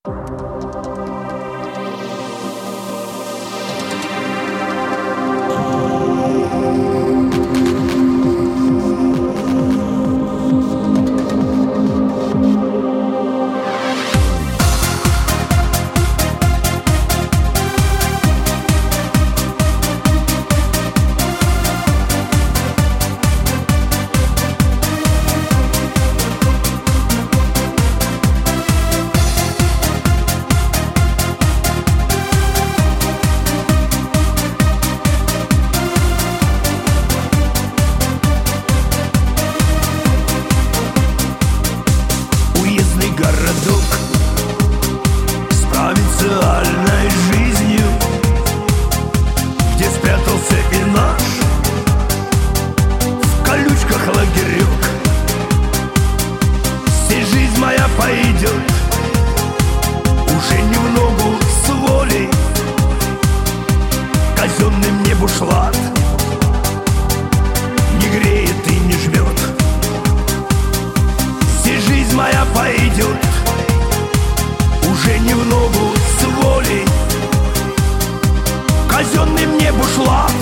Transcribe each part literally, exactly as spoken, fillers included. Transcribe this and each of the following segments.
Городок с провинциальной жизнью, где спрятался и наш в колючках лагерек. Здесь жизнь моя пойдет уже не в ногу с волей, казенный мне бушлат не греет и не жмет. Здесь жизнь моя пойдет уже не в ногу с волей, казенный мне бушлат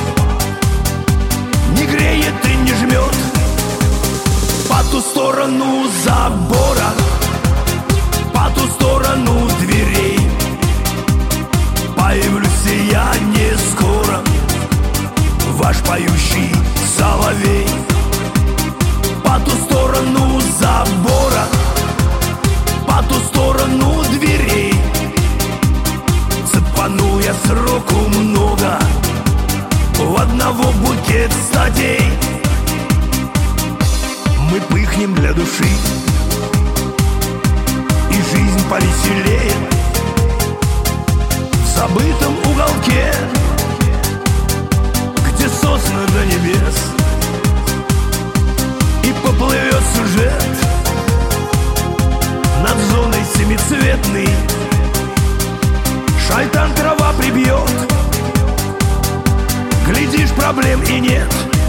не греет и не жмет. По ту сторону забора, по ту сторону дверей появлюсь я не скоро, ваш поющий соловей. По ту сторону забора, по ту сторону дверей цепанул я сроку много, в одного букет статей. Мы пыхнем для души, и жизнь повеселее в забытом уголке, где сосны до небес, и поплывет сюжет над зоной семицветной. Шайтан трава прибьет, глядишь, проблем и нет,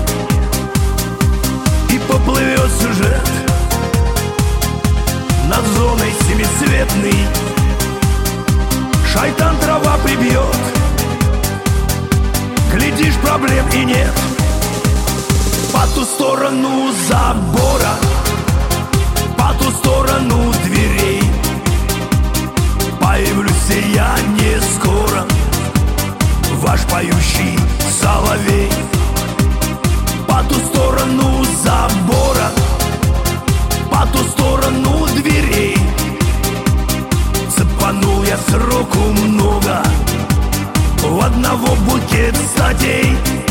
и поплывет сюжет над зоной семицветной. Шайтан трава прибьет, глядишь, проблем и нет. По ту сторону забора, по ту сторону дверей появлюсь я не скоро, ваш поющий соловей. По ту сторону забора, по ту сторону дверей цепанул я сроку много, в одного букет статей.